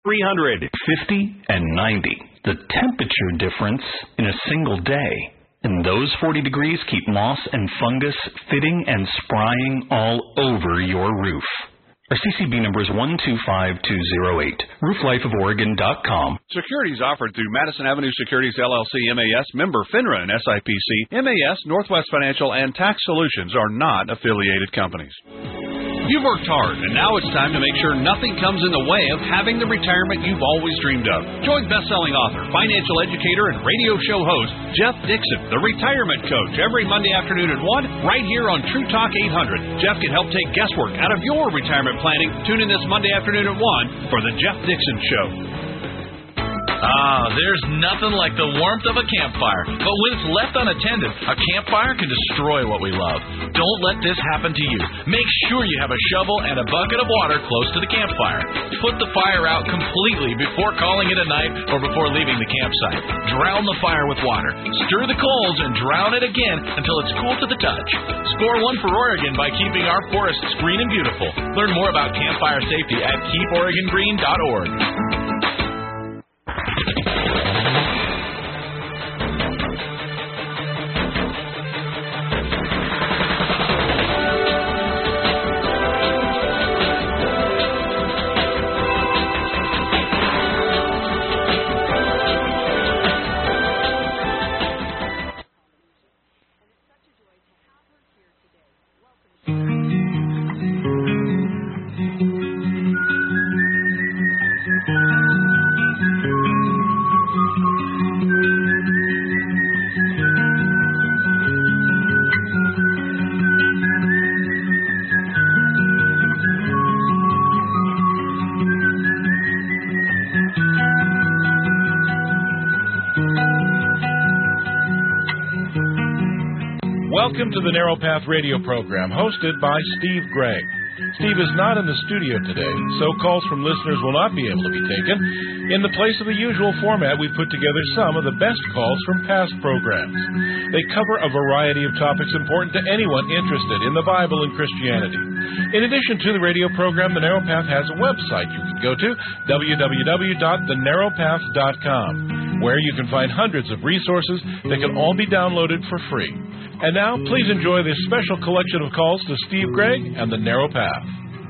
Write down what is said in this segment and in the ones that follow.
300, 50, and 90. The temperature difference in a single day. And those 40 degrees keep moss and fungus fitting and sprying all over your roof. Our CCB number is 125208. RoofLifeOfOregon.com. Securities offered through Madison Avenue Securities LLC, MAS, member FINRA and SIPC. MAS, Northwest Financial, and Tax Solutions are not affiliated companies. You've worked hard, and now it's time to make sure nothing comes in the way of having the retirement you've always dreamed of. Join best-selling author, financial educator, and radio show host Jeff Dixon, the Retirement Coach, every Monday afternoon at 1, right here on True Talk 800. Jeff can help take guesswork out of your retirement planning. Tune in this Monday afternoon at 1 for the Jeff Dixon Show. There's nothing like the warmth of a campfire. But when it's left unattended, a campfire can destroy what we love. Don't let this happen to you. Make sure you have a shovel and a bucket of water close to the campfire. Put the fire out completely before calling it a night or before leaving the campsite. Drown the fire with water. Stir the coals and drown it again until it's cool to the touch. Score one for Oregon by keeping our forests green and beautiful. Learn more about campfire safety at keeporegongreen.org. Welcome to the Narrow Path Radio program, hosted by Steve Gregg. Steve is not in the studio today, so calls from listeners will not be able to be taken. In the place of the usual format, we've put together some of the best calls from past programs. They cover a variety of topics important to anyone interested in the Bible and Christianity. In addition to the radio program, The Narrow Path has a website you can go to, www.thenarrowpath.com, where you can find hundreds of resources that can all be downloaded for free. And now, please enjoy this special collection of calls to Steve Gregg and The Narrow Path.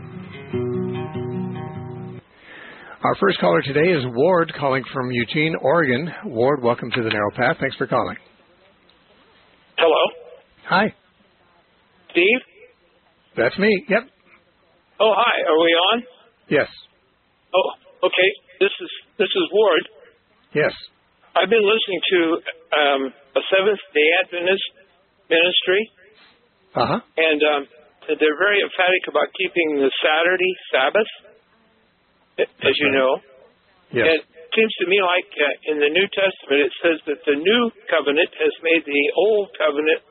Our first caller today is Ward, calling from Eugene, Oregon. Ward, welcome to The Narrow Path. Thanks for calling. Hello. Hi. Steve? That's me. Yep. Oh, hi. Are we on? Yes. Oh, okay. This is Ward. Yes. I've been listening to a Seventh-day Adventist ministry, and they're very emphatic about keeping the Saturday Sabbath, as you know. Yes. And it seems to me like in the New Testament it says that the new covenant has made the old covenant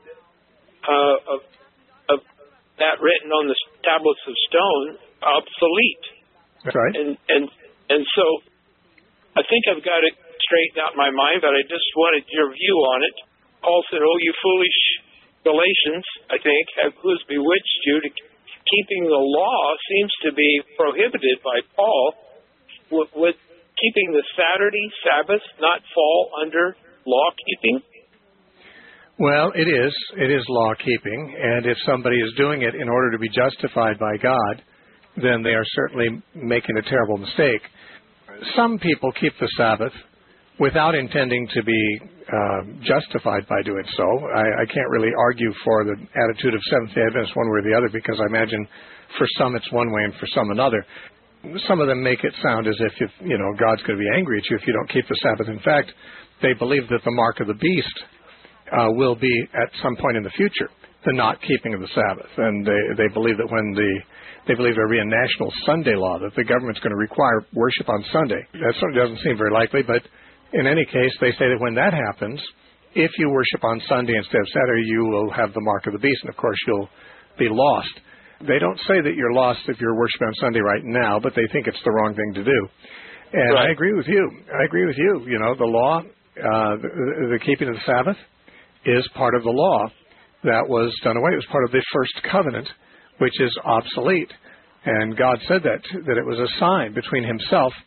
of that written on the tablets of stone obsolete. That's right. And so I think I've got it straightened out in my mind, but I just wanted your view on it. Paul said, "Oh, you foolish Galatians," I think, "who's bewitched you?" Keeping the law seems to be prohibited by Paul. Would keeping the Saturday Sabbath not fall under law keeping? Well, it is. It is law keeping, and if somebody is doing it in order to be justified by God, then they are certainly making a terrible mistake. Some people keep the Sabbath without intending to be justified by doing so. I can't really argue for the attitude of Seventh-day Adventists one way or the other, because I imagine for some it's one way and for some another. Some of them make it sound as if God's going to be angry at you if you don't keep the Sabbath. In fact, they believe that the mark of the beast will be at some point in the future the not keeping of the Sabbath, and they believe that they believe there will be a national Sunday law that the government's going to require worship on Sunday. That certainly doesn't seem very likely, but in any case, they say that when that happens, if you worship on Sunday instead of Saturday, you will have the mark of the beast, and of course you'll be lost. They don't say that you're lost if you're worshiping on Sunday right now, but they think it's the wrong thing to do. And right. I agree with you. The law, the keeping of the Sabbath is part of the law that was done away. It was part of the first covenant, which is obsolete. And God said that it was a sign between himself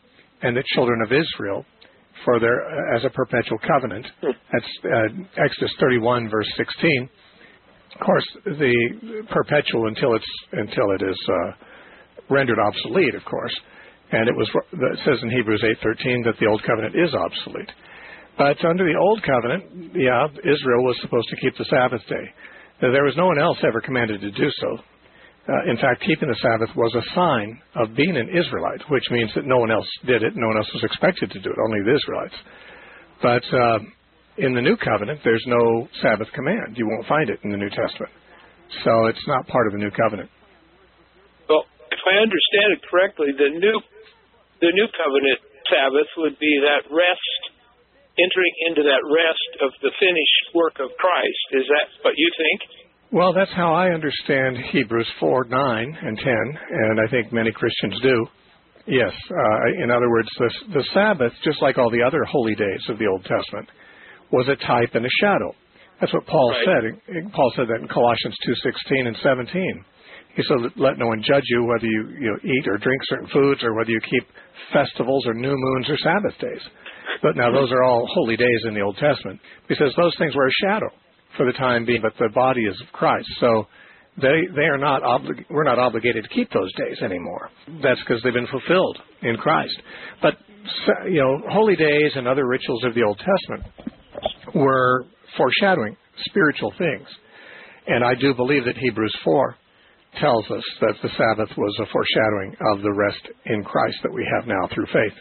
and the children of Israel for their as a perpetual covenant. That's Exodus 31, verse 16. Of course, the perpetual until it is rendered obsolete, of course. And it says in Hebrews 8:13 that the old covenant is obsolete. But under the old covenant, Israel was supposed to keep the Sabbath day. There was no one else ever commanded to do so. In fact, keeping the Sabbath was a sign of being an Israelite, which means that no one else did it. No one else was expected to do it, only the Israelites. But in the New Covenant, there's no Sabbath command. You won't find it in the New Testament. So it's not part of the New Covenant. Well, if I understand it correctly, the New Covenant Sabbath would be that rest, entering into that rest of the finished work of Christ. Is that what you think? Well, that's how I understand Hebrews 4, 9, and 10, and I think many Christians do. Yes, in other words, the Sabbath, just like all the other holy days of the Old Testament, was a type and a shadow. That's what Paul said. Paul said that in Colossians 2:16 and 17. He said, let no one judge you whether you eat or drink certain foods or whether you keep festivals or new moons or Sabbath days. But now those are all holy days in the Old Testament. He says those things were a shadow for the time being, but the body is of Christ. So they are not we're not obligated to keep those days anymore. That's because they've been fulfilled in Christ. But holy days and other rituals of the Old Testament were foreshadowing spiritual things. And I do believe that Hebrews 4 tells us that the Sabbath was a foreshadowing of the rest in Christ that we have now through faith.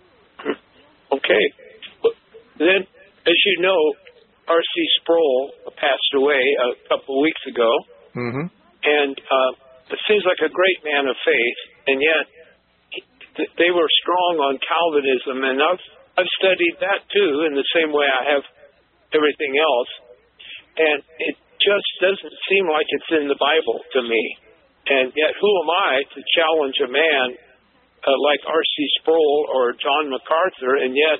Okay. Then, as you know, R.C. Sproul passed away a couple of weeks ago, and it seems like a great man of faith, and yet they were strong on Calvinism, and I've studied that too in the same way I have everything else, and it just doesn't seem like it's in the Bible to me. And yet, who am I to challenge a man like R.C. Sproul or John MacArthur, and yet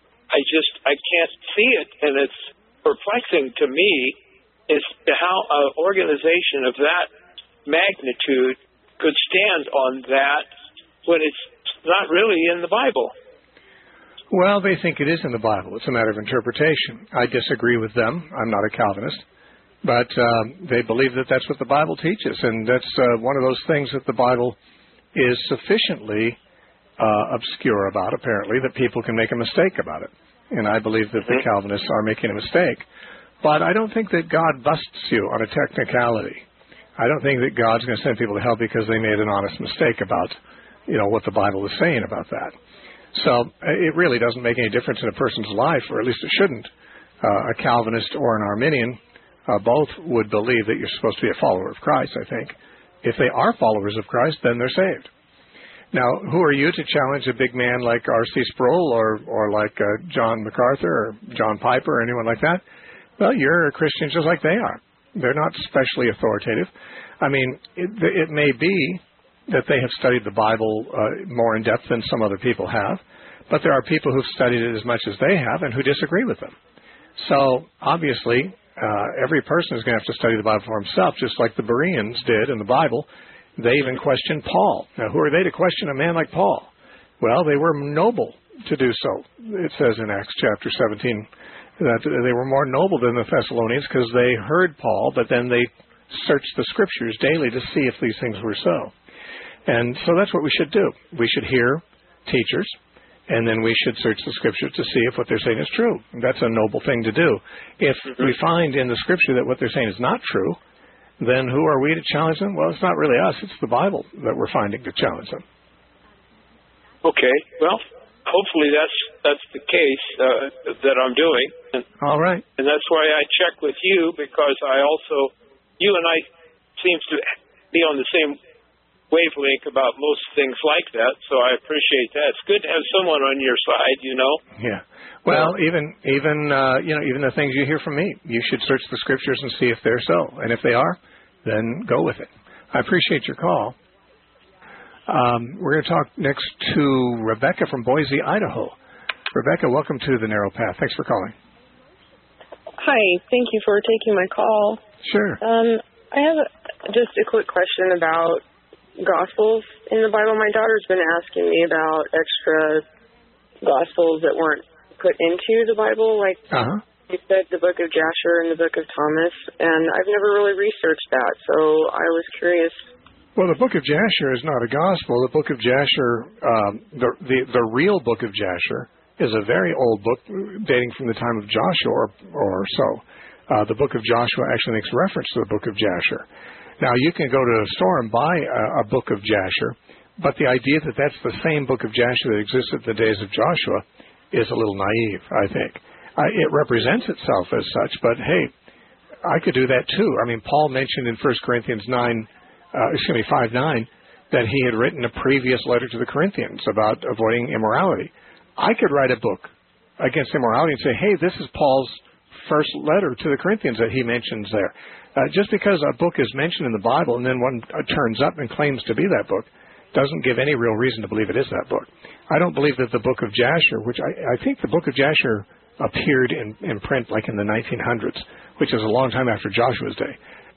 I can't see it, and it's perplexing to me as to how an organization of that magnitude could stand on that when it's not really in the Bible. Well, they think it is in the Bible. It's a matter of interpretation. I disagree with them. I'm not a Calvinist. But they believe that that's what the Bible teaches, and that's one of those things that the Bible is sufficiently obscure about, apparently, that people can make a mistake about it. And I believe that the Calvinists are making a mistake. But I don't think that God busts you on a technicality. I don't think that God's going to send people to hell because they made an honest mistake about, what the Bible is saying about that. So it really doesn't make any difference in a person's life, or at least it shouldn't. A Calvinist or an Arminian both would believe that you're supposed to be a follower of Christ, I think. If they are followers of Christ, then they're saved. Now, who are you to challenge a big man like R.C. Sproul or like John MacArthur or John Piper or anyone like that? Well, you're a Christian just like they are. They're not specially authoritative. I mean, it may be that they have studied the Bible more in depth than some other people have, but there are people who've studied it as much as they have and who disagree with them. So, obviously, every person is going to have to study the Bible for himself, just like the Bereans did in the Bible. They even questioned Paul. Now, who are they to question a man like Paul? Well, they were noble to do so. It says in Acts chapter 17 that they were more noble than the Thessalonians because they heard Paul, but then they searched the Scriptures daily to see if these things were so. And so that's what we should do. We should hear teachers, and then we should search the Scriptures to see if what they're saying is true. That's a noble thing to do. If we find in the Scripture that what they're saying is not true, then who are we to challenge them? Well, it's not really us. It's the Bible that we're finding to challenge them. Okay. Well, hopefully that's the case that I'm doing. All right. And that's why I check with you, because you and I seem to be on the same wavelength about most things like that, so I appreciate that. It's good to have someone on your side, Yeah. Well, even the things you hear from me, you should search the Scriptures and see if they're so. And if they are, then go with it. I appreciate your call. We're going to talk next to Rebecca from Boise, Idaho. Rebecca, welcome to The Narrow Path. Thanks for calling. Hi. Thank you for taking my call. Sure. I have just a quick question about Gospels in the Bible. My daughter's been asking me about extra Gospels that weren't put into the Bible, like you said, the book of Jasher and the book of Thomas, and I've never really researched that, so I was curious. Well, the book of Jasher is not a gospel. The book of Jasher, the real book of Jasher, is a very old book dating from the time of Joshua or so. The book of Joshua actually makes reference to the book of Jasher. Now, you can go to a store and buy a book of Jasher, but the idea that that's the same book of Jasher that existed in the days of Joshua is a little naive, I think. It represents itself as such, but hey, I could do that too. I mean, Paul mentioned in 1 Corinthians 5:9, that he had written a previous letter to the Corinthians about avoiding immorality. I could write a book against immorality and say, hey, this is Paul's first letter to the Corinthians that he mentions there. Just because a book is mentioned in the Bible and then one turns up and claims to be that book doesn't give any real reason to believe it is that book. I don't believe that the book of Jasher, which I think the book of Jasher appeared in print like in the 1900s, which is a long time after Joshua's day.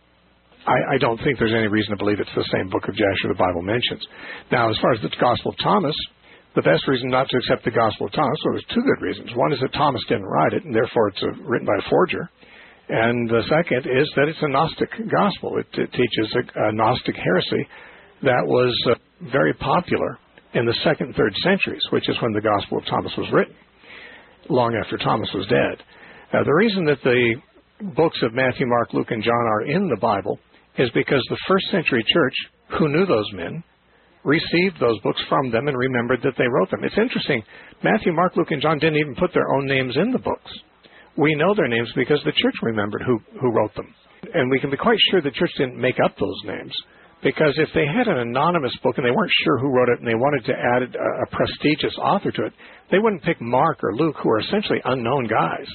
I don't think there's any reason to believe it's the same book of Jasher the Bible mentions. Now, as far as the Gospel of Thomas, the best reason not to accept the Gospel of Thomas, well, there's two good reasons. One is that Thomas didn't write it, and therefore it's written by a forger. And the second is that it's a Gnostic gospel. It teaches a Gnostic heresy that was very popular in the 2nd and 3rd centuries, which is when the Gospel of Thomas was written, long after Thomas was dead. The reason that the books of Matthew, Mark, Luke, and John are in the Bible is because the 1st century church, who knew those men, received those books from them and remembered that they wrote them. It's interesting. Matthew, Mark, Luke, and John didn't even put their own names in the books. We know their names because the church remembered who wrote them. And we can be quite sure the church didn't make up those names, because if they had an anonymous book and they weren't sure who wrote it and they wanted to add a prestigious author to it, they wouldn't pick Mark or Luke, who are essentially unknown guys.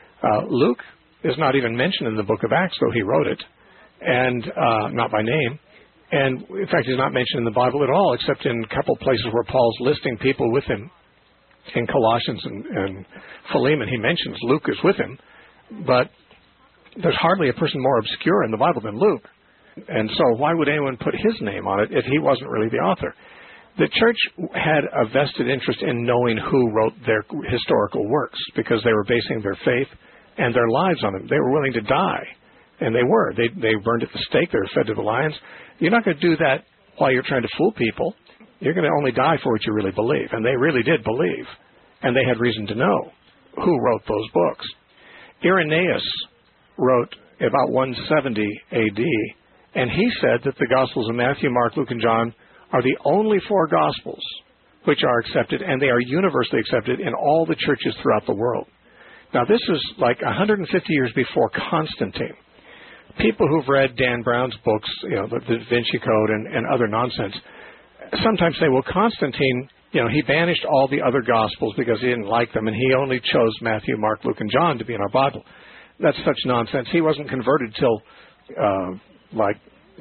Luke is not even mentioned in the book of Acts, though he wrote it, and not by name. And, in fact, he's not mentioned in the Bible at all, except in a couple places where Paul's listing people with him. In Colossians and Philemon, he mentions Luke is with him, but there's hardly a person more obscure in the Bible than Luke. And so why would anyone put his name on it if he wasn't really the author? The church had a vested interest in knowing who wrote their historical works, because they were basing their faith and their lives on them. They were willing to die, and they were. They burned at the stake. They were fed to the lions. You're not going to do that while you're trying to fool people. You're going to only die for what you really believe. And they really did believe. And they had reason to know who wrote those books. Irenaeus wrote about 170 A.D., and he said that the Gospels of Matthew, Mark, Luke, and John are the only 4 Gospels which are accepted, and they are universally accepted in all the churches throughout the world. Now, this is like 150 years before Constantine. People who've read Dan Brown's books, the Da Vinci Code and other nonsense, sometimes say, well, Constantine, he banished all the other Gospels because he didn't like them, and he only chose Matthew, Mark, Luke, and John to be in our Bible. That's such nonsense. He wasn't converted till like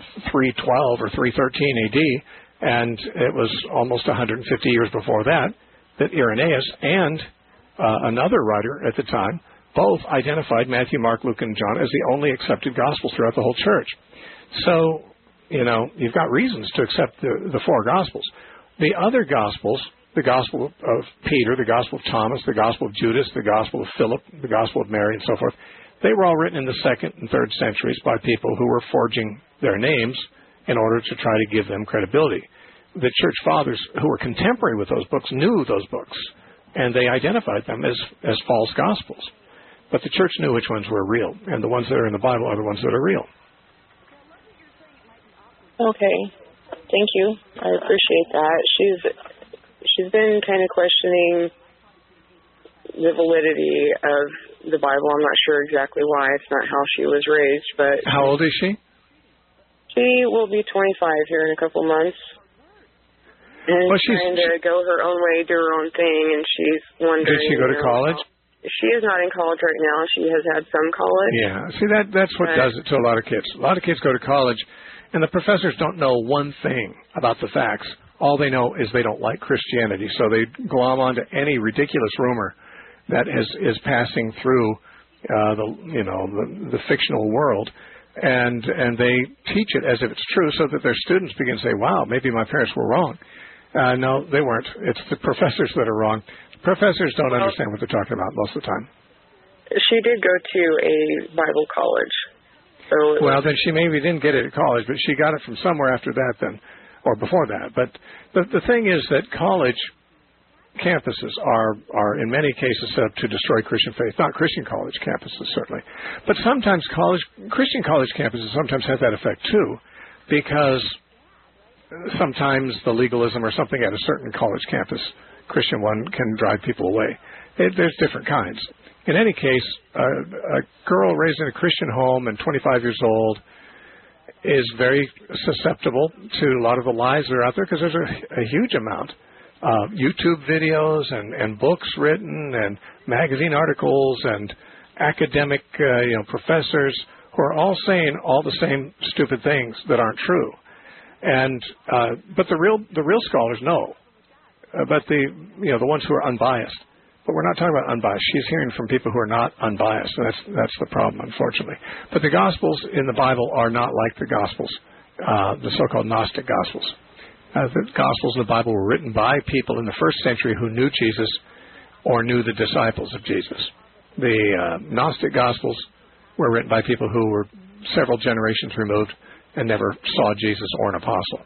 312 or 313 A.D., and it was almost 150 years before that Irenaeus and another writer at the time both identified Matthew, Mark, Luke, and John as the only accepted Gospels throughout the whole church. So, you've got reasons to accept the 4 Gospels. The other Gospels, the Gospel of Peter, the Gospel of Thomas, the Gospel of Judas, the Gospel of Philip, the Gospel of Mary, and so forth, they were all written in the 2nd and 3rd centuries by people who were forging their names in order to try to give them credibility. The church fathers who were contemporary with those books knew those books, and they identified them as false Gospels. But the church knew which ones were real, and the ones that are in the Bible are the ones that are real. Okay. Thank you. I appreciate that. She's been kind of questioning the validity of the Bible. I'm not sure exactly why. It's not how she was raised, but... How old is she? She will be 25 here in a couple months. And she's trying to go her own way, do her own thing, and she's wondering... Did she go to college? She is not in college right now. She has had some college. Yeah. See, that's what does it to a lot of kids. A lot of kids go to college, and the professors don't know one thing about the facts. All they know is they don't like Christianity, so they glom onto any ridiculous rumor that is passing through the fictional world, and they teach it as if it's true, so that their students begin to say, wow, maybe my parents were wrong. No, they weren't. It's the professors that are wrong. Professors don't understand what they're talking about most of the time. She did go to a Bible college. So well, then she maybe didn't get it at college, but she got it from somewhere after that then, or before that. But the thing is that college campuses are in many cases set up to destroy Christian faith. Not Christian college campuses, certainly. But sometimes Christian college campuses sometimes have that effect too, because sometimes the legalism or something at a certain college campus, Christian one, can drive people away. There's different kinds. In any case, a girl raised in a Christian home and 25 years old is very susceptible to a lot of the lies that are out there, because there's a huge amount of YouTube videos and books written and magazine articles and academic professors who are all saying all the same stupid things that aren't true. And but the real scholars know, but the ones who are unbiased. But we're not talking about unbiased. She's hearing from people who are not unbiased. And that's the problem, unfortunately. But the Gospels in the Bible are not like the Gospels, the so-called Gnostic Gospels. The Gospels in the Bible were written by people in the first century who knew Jesus or knew the disciples of Jesus. The Gnostic Gospels were written by people who were several generations removed and never saw Jesus or an apostle.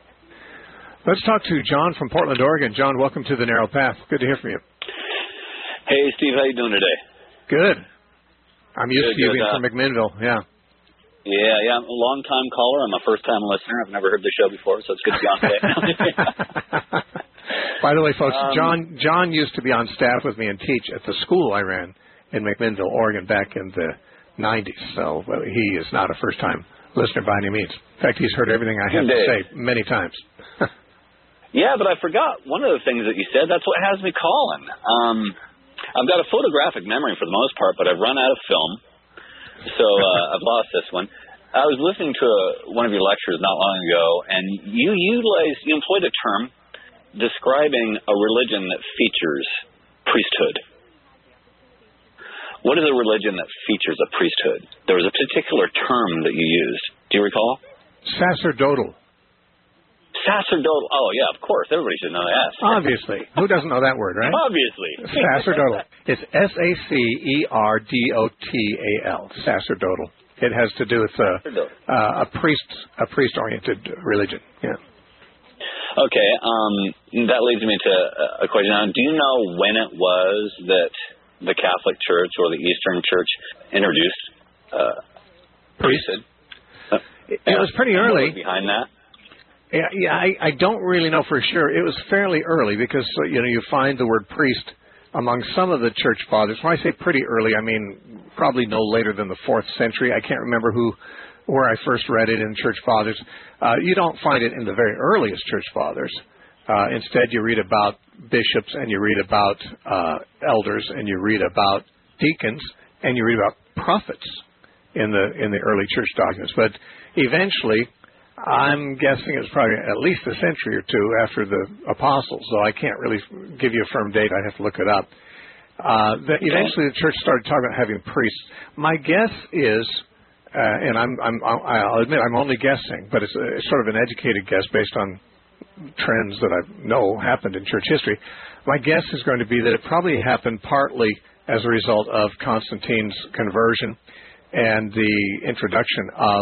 Let's talk to John from Portland, Oregon. John, welcome to The Narrow Path. Good to hear from you. Hey, Steve, how you doing today? Good. I'm used to you being from McMinnville, yeah. Yeah, I'm a long-time caller. I'm a first-time listener. I've never heard the show before, so it's good to be on today. By the way, folks, John used to be on staff with me and teach at the school I ran in McMinnville, Oregon, back in the 90s. So he is not a first-time listener by any means. In fact, he's heard everything I have to say many times. Yeah, but I forgot one of the things that you said. That's what has me calling. I've got a photographic memory for the most part, but I've run out of film, so I've lost this one. I was listening to one of your lectures not long ago, and you employed a term describing a religion that features priesthood. What is a religion that features a priesthood? There was a particular term that you used. Do you recall? Sacerdotal. Sacerdotal. Oh, yeah, of course. Everybody should know that. Obviously. Who doesn't know that word, right? Obviously. Sacerdotal. It's Sacerdotal. Sacerdotal. It has to do with a priest-oriented religion. Yeah. Okay. That leads me to a question. Now, do you know when it was that the Catholic Church or the Eastern Church introduced priesthood? It was pretty early. Behind that? Yeah, I don't really know for sure. It was fairly early because, you find the word priest among some of the church fathers. When I say pretty early, I mean probably no later than the 4th century. I can't remember where I first read it in church fathers. You don't find it in the very earliest church fathers. Instead, you read about bishops and you read about elders and you read about deacons and you read about prophets in the early church documents. But eventually, I'm guessing it was probably at least a century or two after the apostles, though I can't really give you a firm date. I'd have to look it up. Eventually, the church started talking about having priests. My guess is, and I'll admit I'm only guessing, but it's sort of an educated guess based on trends that I know happened in church history. My guess is going to be that it probably happened partly as a result of Constantine's conversion and the introduction of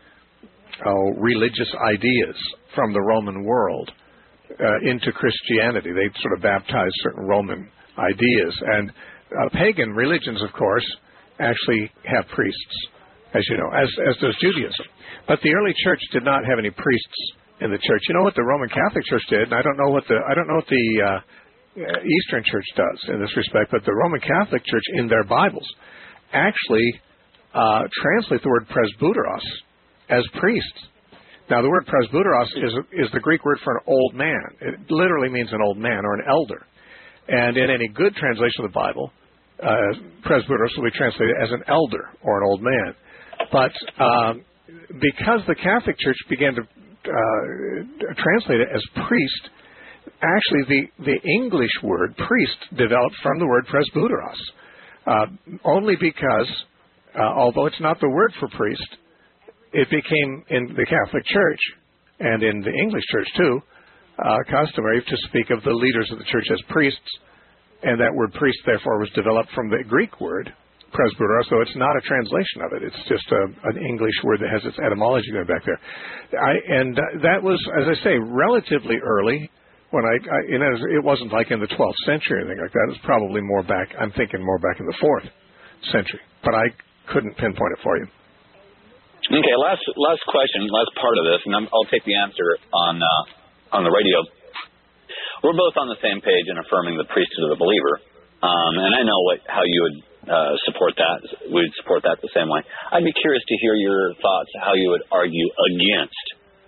religious ideas from the Roman world into Christianity. They sort of baptized certain Roman ideas. And pagan religions, of course, actually have priests, as you know, as does Judaism. But the early church did not have any priests in the church. You know what the Roman Catholic Church did, and I don't know what the Eastern Church does in this respect, but the Roman Catholic Church in their Bibles actually translate the word presbyteros as priests. Now, the word presbyteros is the Greek word for an old man. It literally means an old man or an elder. And in any good translation of the Bible, presbyteros will be translated as an elder or an old man. But because the Catholic Church began to translate it as priest, actually the English word priest developed from the word presbyteros. Only because, although it's not the word for priest, it became in the Catholic Church and in the English Church too customary to speak of the leaders of the church as priests And that word priest, therefore, was developed from the Greek word presbyteros, so it's not a translation of it. It's just an English word that has its etymology going back there. That was, as I say, relatively early. When it wasn't like in the 12th century or anything like that. It was probably more back. I'm thinking more back in the 4th century, but I couldn't pinpoint it for you. Okay, last question, last part of this, and I'll take the answer on the radio. We're both on the same page in affirming the priesthood of the believer, and I know how you would support that. We'd support that the same way. I'd be curious to hear your thoughts, how you would argue against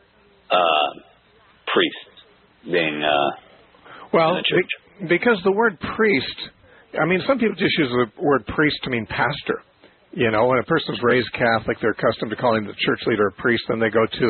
priests being in the church. Because the word priest, some people just use the word priest to mean pastor. When a person's raised Catholic, they're accustomed to calling the church leader a priest. Then they go to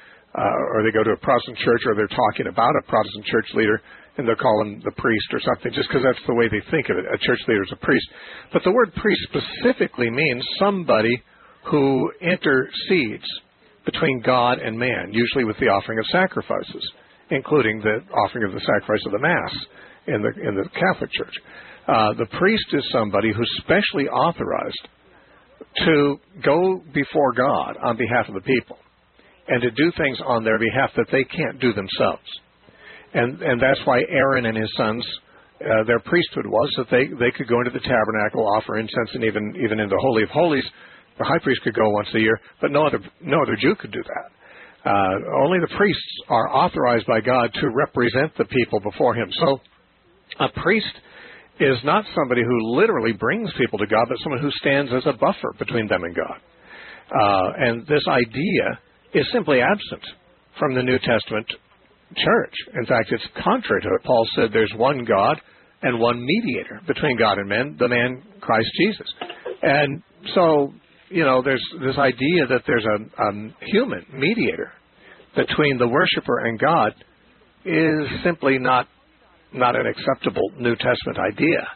a Protestant church, or they're talking about a Protestant church leader, and they'll call him the priest or something, just because that's the way they think of it. A church leader is a priest. But the word priest specifically means somebody who intercedes between God and man, usually with the offering of sacrifices, including the offering of the sacrifice of the Mass in the Catholic Church. The priest is somebody who's specially authorized to go before God on behalf of the people and to do things on their behalf that they can't do themselves. And that's why Aaron and his sons, their priesthood was that they could go into the tabernacle, offer incense, and even in the Holy of Holies, the high priest could go once a year, but no other Jew could do that. Only the priests are authorized by God to represent the people before him. So a priest is not somebody who literally brings people to God, but someone who stands as a buffer between them and God. And this idea is simply absent from the New Testament church. In fact, it's contrary to it. Paul said there's one God and one mediator between God and men, the man Christ Jesus. And so, there's this idea that there's a human mediator between the worshiper and God is simply not an acceptable New Testament idea.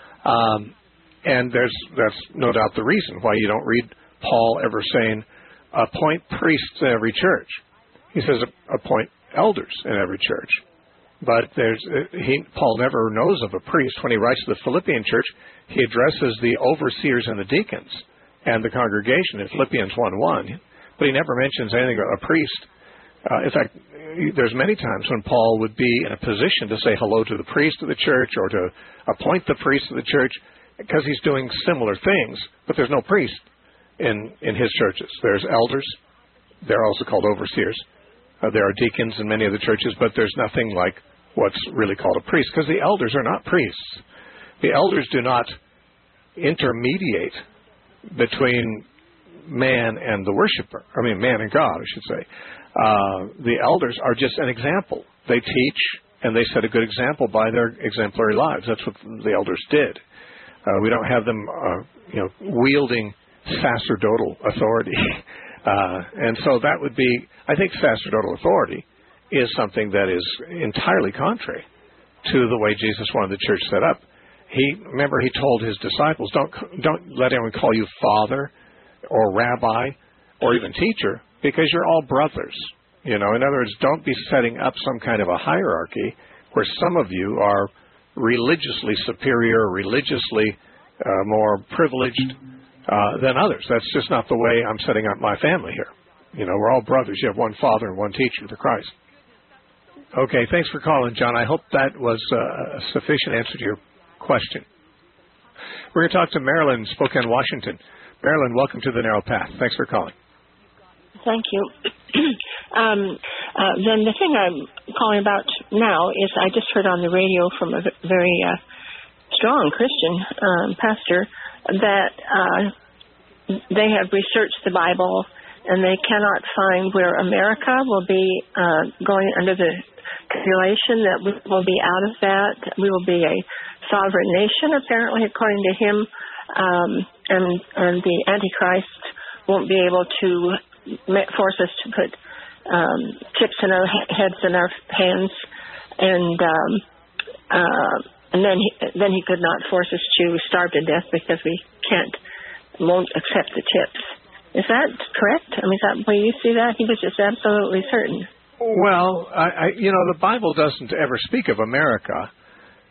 And that's no doubt the reason why you don't read Paul ever saying, appoint priests in every church. He says, appoint elders in every church. But Paul never knows of a priest. When he writes to the Philippian church, he addresses the overseers and the deacons and the congregation in Philippians 1:1. But he never mentions anything about a priest. In fact, there's many times when Paul would be in a position to say hello to the priest of the church or to appoint the priest of the church because he's doing similar things, but there's no priest in his churches. There's elders. They're also called overseers. There are deacons in many of the churches, but there's nothing like what's really called a priest, because the elders are not priests. The elders do not intermediate between man and the worshiper. Man and God, I should say. The elders are just an example. They teach, and they set a good example by their exemplary lives. That's what the elders did. We don't have them, wielding sacerdotal authority. And so that would be, I think sacerdotal authority is something that is entirely contrary to the way Jesus wanted the church set up. Remember he told his disciples, don't let anyone call you father or rabbi or even teacher, because you're all brothers. In other words, don't be setting up some kind of a hierarchy where some of you are religiously superior, religiously more privileged than others. That's just not the way I'm setting up my family here. We're all brothers. You have one father and one teacher, the Christ. Okay, thanks for calling, John. I hope that was a sufficient answer to your question. We're going to talk to Marilyn in Spokane, Washington. Marilyn, welcome to the Narrow Path. Thanks for calling. Thank you. Then the thing I'm calling about now is I just heard on the radio from a very strong Christian pastor that they have researched the Bible and they cannot find where America will be going under the tribulation, that we will be out of that. We will be a sovereign nation, apparently, according to him, and the Antichrist won't be able to force us to put chips in our heads and our hands, and then he could not force us to starve to death because we won't accept the chips. Is that correct? Is that the way you see that? He was just absolutely certain. Well, the Bible doesn't ever speak of America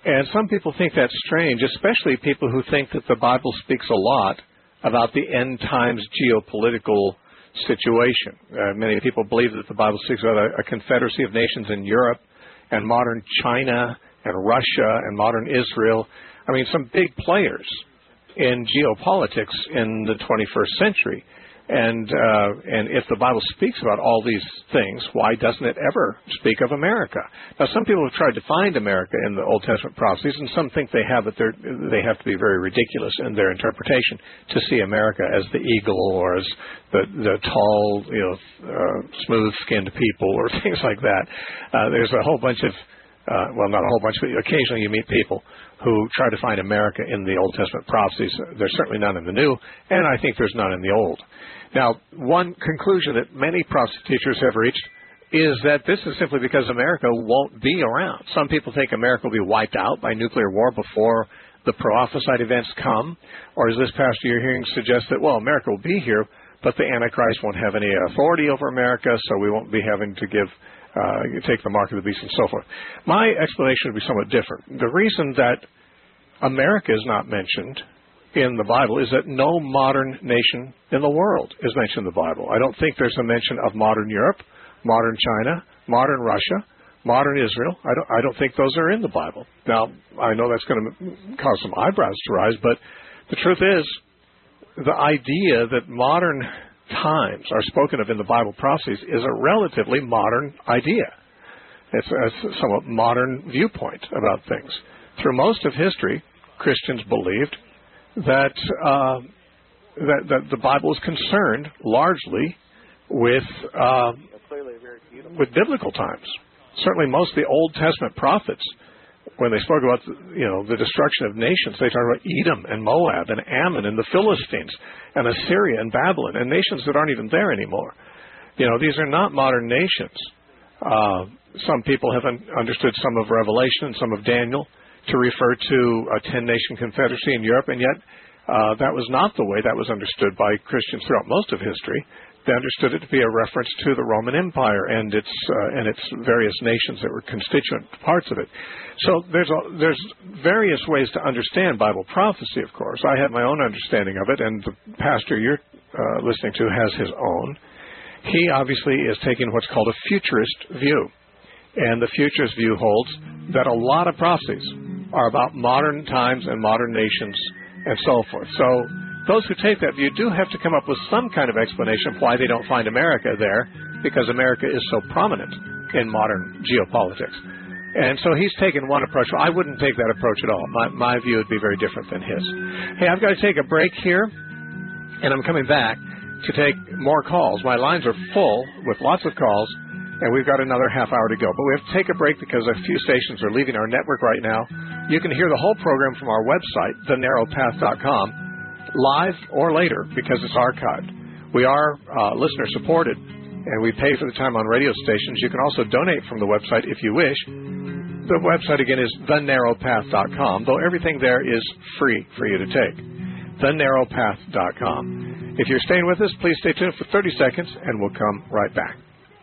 And some people think that's strange, especially people who think that the Bible speaks a lot about the end times geopolitical situation. Many people believe that the Bible speaks about a confederacy of nations in Europe and modern China and Russia and modern Israel. I mean, some big players in geopolitics in the 21st century. And if the Bible speaks about all these things, why doesn't it ever speak of America? Now, some people have tried to find America in the Old Testament prophecies, and some think they have, but they have to be very ridiculous in their interpretation to see America as the eagle or as the tall, smooth-skinned people or things like that. There's a whole bunch of well, not a whole bunch, but occasionally you meet people who try to find America in the Old Testament prophecies. There's certainly none in the New, and I think there's none in the Old. Now, one conclusion that many prophecy teachers have reached is that this is simply because America won't be around. Some people think America will be wiped out by nuclear war before the prophesied events come, or as this pastor you're hearing suggests that, well, America will be here, but the Antichrist won't have any authority over America, so we won't be having to take the mark of the beast and so forth. My explanation would be somewhat different. The reason that America is not mentioned in the Bible is that no modern nation in the world is mentioned in the Bible. I don't think there's a mention of modern Europe, modern China, modern Russia, modern Israel. I don't think those are in the Bible. Now, I know that's going to cause some eyebrows to rise, but the truth is the idea that modern times are spoken of in the Bible prophecies is a relatively modern idea. It's a somewhat modern viewpoint about things. Through most of history, Christians believed that the Bible is concerned largely with biblical times. Certainly, most of the Old Testament prophets, when they spoke about the destruction of nations, they talked about Edom and Moab and Ammon and the Philistines and Assyria and Babylon and nations that aren't even there anymore. These are not modern nations. Some people have understood some of Revelation and some of Daniel to refer to a 10-nation confederacy in Europe, and yet that was not the way that was understood by Christians throughout most of history. They understood it to be a reference to the Roman Empire and its various nations that were constituent parts of it. So there's various ways to understand Bible prophecy, of course. I have my own understanding of it, and the pastor you're listening to has his own. He obviously is taking what's called a futurist view. And the futurist view holds that a lot of prophecies are about modern times and modern nations and so forth. So those who take that view do have to come up with some kind of explanation of why they don't find America there, because America is so prominent in modern geopolitics. And so he's taken one approach. Well, I wouldn't take that approach at all. My view would be very different than his. Hey, I've got to take a break here, and I'm coming back to take more calls. My lines are full with lots of calls, and we've got another half hour to go. But we have to take a break because a few stations are leaving our network right now. You can hear the whole program from our website, thenarrowpath.com, live or later because it's archived. We are listener-supported, and we pay for the time on radio stations. You can also donate from the website if you wish. The website, again, is thenarrowpath.com, though everything there is free for you to take. thenarrowpath.com. If you're staying with us, please stay tuned for 30 seconds, and we'll come right back.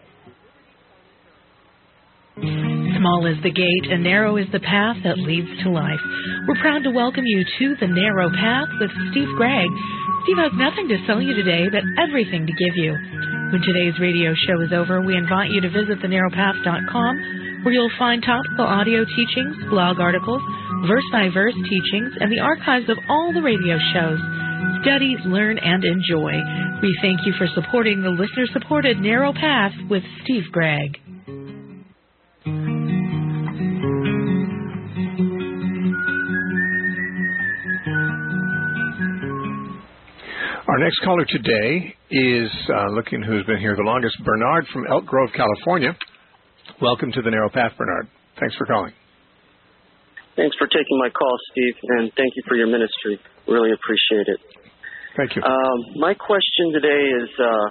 Small is the gate and narrow is the path that leads to life. We're proud to welcome you to The Narrow Path with Steve Gregg. Steve has nothing to sell you today, but everything to give you. When today's radio show is over, we invite you to visit thenarrowpath.com, where you'll find topical audio teachings, blog articles, verse-by-verse teachings, and the archives of all the radio shows. Study, learn, and enjoy. We thank you for supporting the listener-supported Narrow Path with Steve Gregg. Our next caller today is looking who's been here the longest, Bernard from Elk Grove, California. Welcome to the Narrow Path, Bernard. Thanks for calling. Thanks for taking my call, Steve, and thank you for your ministry. Really appreciate it. Thank you. My question today is,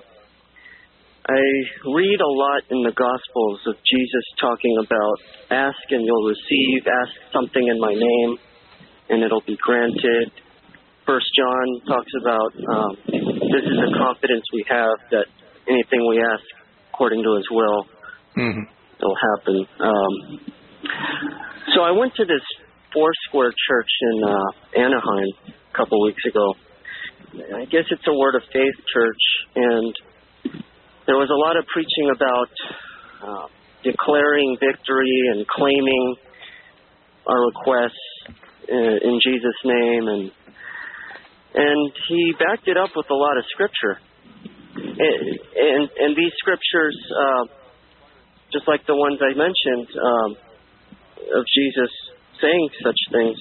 I read a lot in the Gospels of Jesus talking about ask and you'll receive, ask something in my name, and it'll be granted. First John talks about this is the confidence we have that anything we ask according to his will, it'll happen. So I went to this Foursquare Church in Anaheim a couple weeks ago. I guess it's a Word of Faith church, and there was a lot of preaching about declaring victory and claiming our requests in Jesus' name, and he backed it up with a lot of scripture. And these scriptures, just like the ones I mentioned, of Jesus saying such things,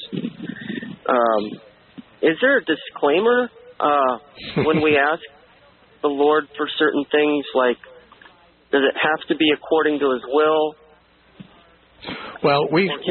is there a disclaimer when we ask the Lord for certain things? Like, does it have to be according to His will? Well,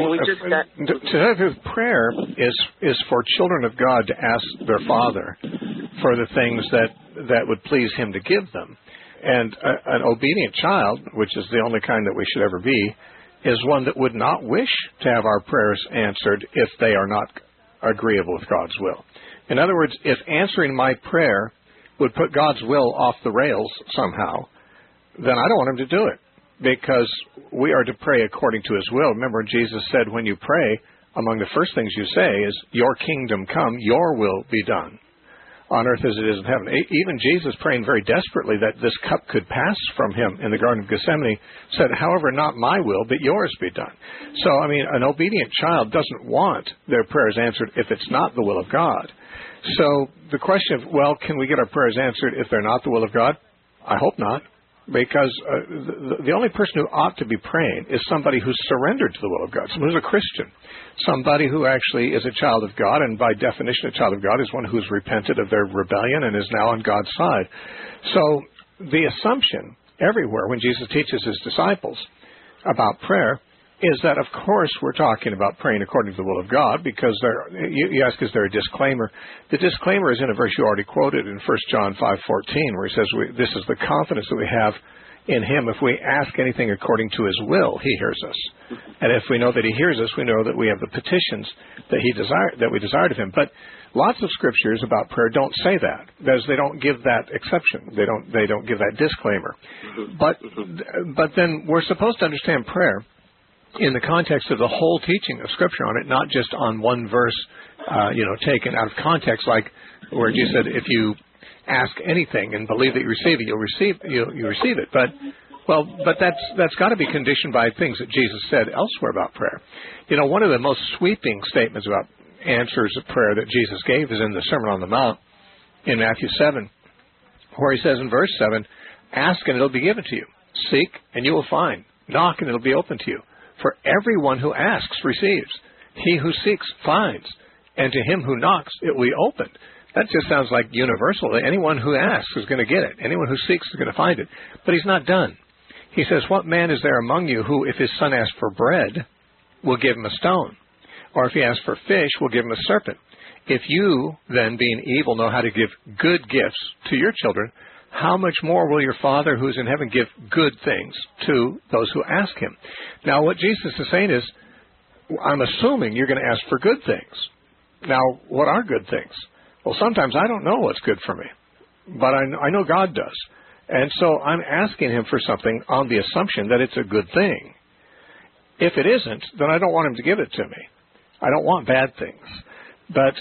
prayer is for children of God to ask their Father for the things that would please Him to give them. And an obedient child, which is the only kind that we should ever be, is one that would not wish to have our prayers answered if they are not agreeable with God's will. In other words, if answering my prayer would put God's will off the rails somehow, then I don't want Him to do it, because we are to pray according to His will. Remember, Jesus said when you pray, among the first things you say is, your kingdom come, your will be done, on earth as it is in heaven. Even Jesus, praying very desperately that this cup could pass from Him in the Garden of Gethsemane, said, however, not my will, but yours be done. So, I mean, an obedient child doesn't want their prayers answered if it's not the will of God. So the question of, well, can we get our prayers answered if they're not the will of God? I hope not. Because the only person who ought to be praying is somebody who's surrendered to the will of God, someone who's a Christian, somebody who actually is a child of God, and by definition a child of God is one who's repented of their rebellion and is now on God's side. So the assumption everywhere when Jesus teaches His disciples about prayer is that, of course, we're talking about praying according to the will of God, because you ask, is there a disclaimer? The disclaimer is in a verse you already quoted in 1 John 5:14, where He says, this is the confidence that we have in Him. If we ask anything according to His will, He hears us. And if we know that He hears us, we know that we have the petitions that we desired of Him. But lots of scriptures about prayer don't say that, because they don't give that exception. They don't give that disclaimer. But then we're supposed to understand prayer in the context of the whole teaching of Scripture on it, not just on one verse, taken out of context, like where Jesus said, if you ask anything and believe that you receive it, you'll receive it. But that's got to be conditioned by things that Jesus said elsewhere about prayer. One of the most sweeping statements about answers of prayer that Jesus gave is in the Sermon on the Mount in Matthew 7, where He says in verse 7, ask and it'll be given to you. Seek and you will find. Knock and it'll be open to you. For everyone who asks receives. He who seeks finds. And to him who knocks it will be opened. That just sounds like universal. Anyone who asks is going to get it. Anyone who seeks is going to find it. But He's not done. He says, what man is there among you who, if his son asks for bread, will give him a stone? Or if he asks for fish, will give him a serpent? If you, then, being evil, know how to give good gifts to your children, how much more will your Father who is in heaven give good things to those who ask Him? Now, what Jesus is saying is, I'm assuming you're going to ask for good things. Now, what are good things? Well, sometimes I don't know what's good for me, but I know God does. And so I'm asking Him for something on the assumption that it's a good thing. If it isn't, then I don't want Him to give it to me. I don't want bad things. But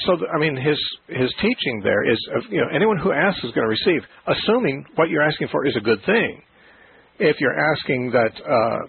his teaching there is, anyone who asks is going to receive, assuming what you're asking for is a good thing. If you're asking that,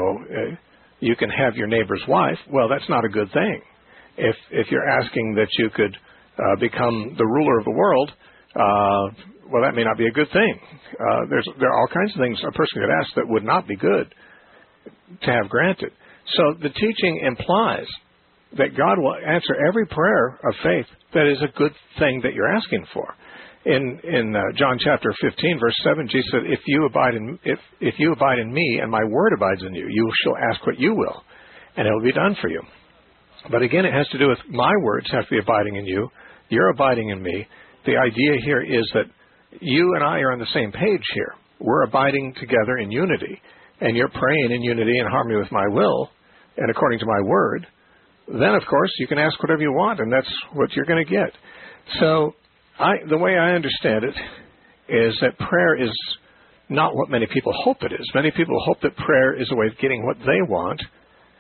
you can have your neighbor's wife, well, that's not a good thing. If you're asking that you could become the ruler of the world, well, that may not be a good thing. There are all kinds of things a person could ask that would not be good to have granted. So the teaching implies that God will answer every prayer of faith that is a good thing that you're asking for. In John chapter 15, verse 7, Jesus said, if you abide in me and my word abides in you, you shall ask what you will, and it will be done for you. But again, it has to do with my words have to be abiding in you. You're abiding in me. The idea here is that you and I are on the same page here. We're abiding together in unity, and you're praying in unity and harmony with my will and according to my word. Then, of course, you can ask whatever you want, and that's what you're going to get. So the way I understand it is that prayer is not what many people hope it is. Many people hope that prayer is a way of getting what they want.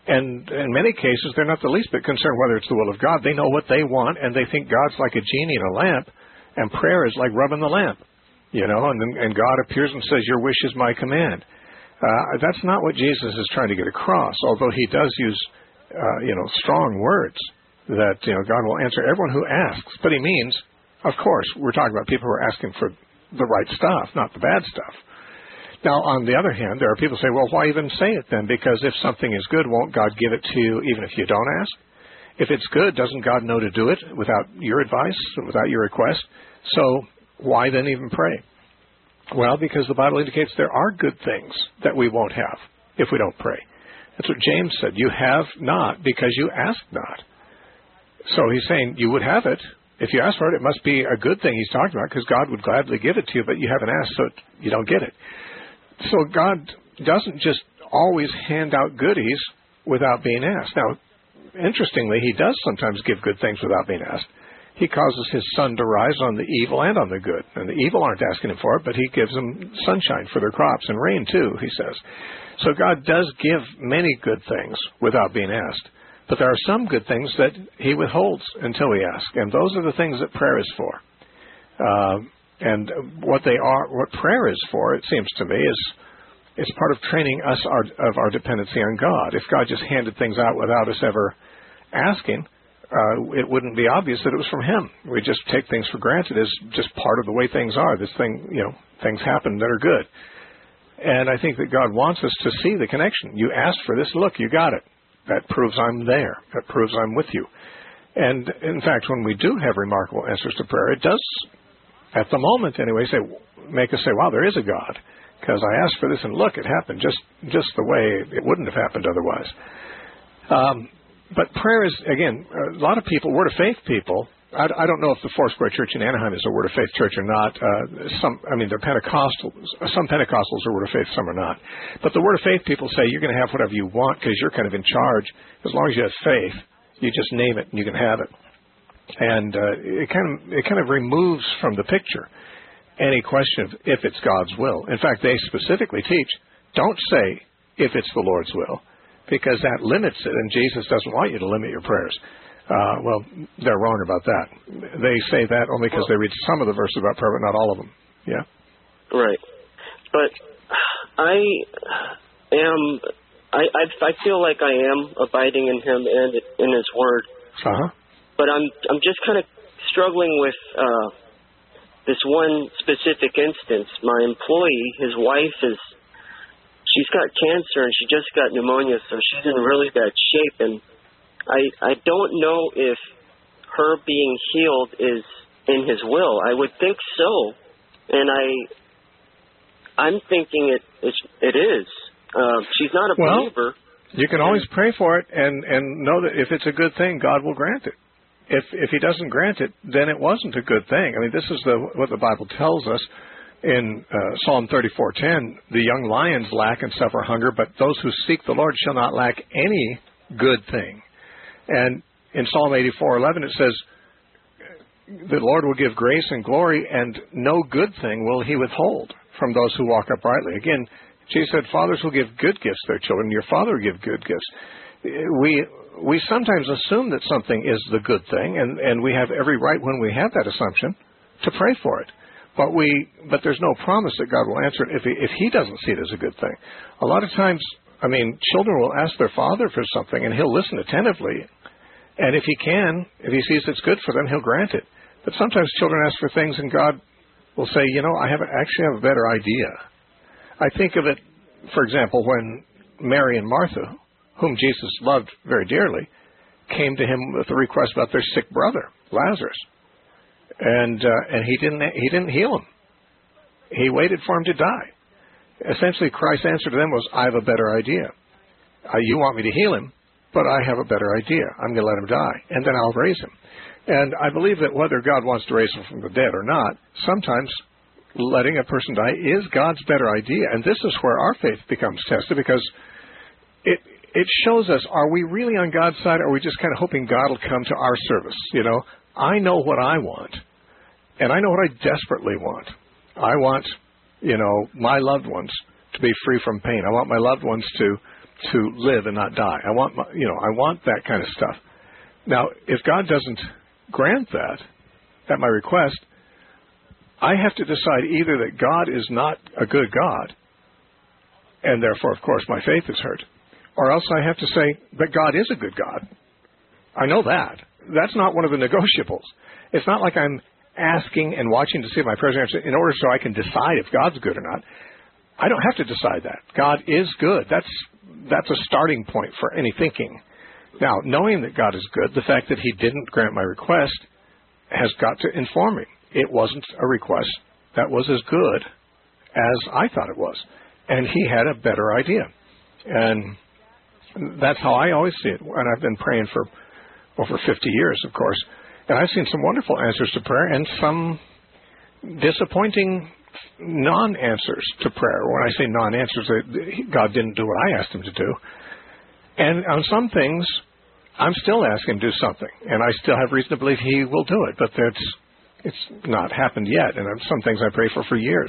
And in many cases, they're not the least bit concerned whether it's the will of God. They know what they want, and they think God's like a genie in a lamp, and prayer is like rubbing the lamp, and God appears and says, your wish is my command. That's not what Jesus is trying to get across, although he does use, strong words that, God will answer everyone who asks. But he means, of course, we're talking about people who are asking for the right stuff, not the bad stuff. Now, on the other hand, there are people who say, well, why even say it then? Because if something is good, won't God give it to you even if you don't ask? If it's good, doesn't God know to do it without your advice, without your request? So why then even pray? Well, because the Bible indicates there are good things that we won't have if we don't pray. That's what James said. You have not because you ask not. So he's saying you would have it. If you ask for it, it must be a good thing he's talking about, because God would gladly give it to you, but you haven't asked, so you don't get it. So God doesn't just always hand out goodies without being asked. Now, interestingly, he does sometimes give good things without being asked. He causes his sun to rise on the evil and on the good. And the evil aren't asking him for it, but he gives them sunshine for their crops and rain too, he says. So God does give many good things without being asked. But there are some good things that he withholds until we ask. And those are the things that prayer is for. And what prayer is for, it seems to me, is part of training us of our dependency on God. If God just handed things out without us ever asking, it wouldn't be obvious that it was from him. We just take things for granted as just part of the way things are. Things happen that are good. And I think that God wants us to see the connection. You asked for this, look, you got it. That proves I'm there. That proves I'm with you. And in fact, when we do have remarkable answers to prayer, it does, at the moment anyway, make us say, wow, there is a God. Because I asked for this and look, it happened just the way it wouldn't have happened otherwise. But prayer is, again, a lot of people, Word of Faith people, I don't know if the Foursquare Church in Anaheim is a Word of Faith church or not. They're Pentecostals. Some Pentecostals are Word of Faith, some are not. But the Word of Faith people say you're going to have whatever you want because you're kind of in charge. As long as you have faith, you just name it and you can have it. And it kind of removes from the picture any question of if it's God's will. In fact, they specifically teach, don't say if it's the Lord's will, because that limits it, and Jesus doesn't want you to limit your prayers. Well, they're wrong about that. They say that only because they read some of the verses about prayer, but not all of them. Yeah? Right. But I feel like I am abiding in him and in his word. Uh-huh. But I'm just kind of struggling with this one specific instance. My employee, his wife, she's got cancer and she just got pneumonia, so she's in really bad shape. And I don't know if her being healed is in his will. I would think so, and I'm thinking it is. She's not a believer. You can always pray for it and know that if it's a good thing, God will grant it. If he doesn't grant it, then it wasn't a good thing. I mean, this is what the Bible tells us in Psalm 34:10. The young lions lack and suffer hunger, but those who seek the Lord shall not lack any good thing. And in Psalm 84:11 it says, the Lord will give grace and glory, and no good thing will he withhold from those who walk uprightly. Again, Jesus said, fathers will give good gifts to their children. Your Father will give good gifts. We sometimes assume that something is the good thing, and we have every right when we have that assumption to pray for it. But there's no promise that God will answer it if he doesn't see it as a good thing. A lot of times, children will ask their father for something, and he'll listen attentively. And if he sees it's good for them, he'll grant it. But sometimes children ask for things, and God will say, I actually have a better idea. I think of it, for example, when Mary and Martha, whom Jesus loved very dearly, came to him with a request about their sick brother, Lazarus. And he didn't heal him. He waited for him to die. Essentially, Christ's answer to them was, I have a better idea. You want me to heal him, but I have a better idea. I'm going to let him die, and then I'll raise him. And I believe that whether God wants to raise him from the dead or not, sometimes letting a person die is God's better idea. And this is where our faith becomes tested, because it shows us, are we really on God's side, or are we just kind of hoping God will come to our service? I know what I want, and I know what I desperately want. I want, my loved ones to be free from pain. I want my loved ones to to live and not die. I want that kind of stuff. Now, if God doesn't grant that at my request, I have to decide either that God is not a good God, and therefore, of course, my faith is hurt, or else I have to say that God is a good God. I know that. That's not one of the negotiables. It's not like I'm asking and watching to see if my prayers are answered in order so I can decide if God's good or not. I don't have to decide that. God is good. That's a starting point for any thinking. Now, knowing that God is good, the fact that he didn't grant my request has got to inform me. It wasn't a request that was as good as I thought it was. And he had a better idea. And that's how I always see it. And I've been praying for over 50 years, of course. And I've seen some wonderful answers to prayer and some disappointing non-answers to prayer. When I say non-answers, God didn't do what I asked him to do. And on some things, I'm still asking him to do something. And I still have reason to believe he will do it. But it's not happened yet. And some things I pray for years.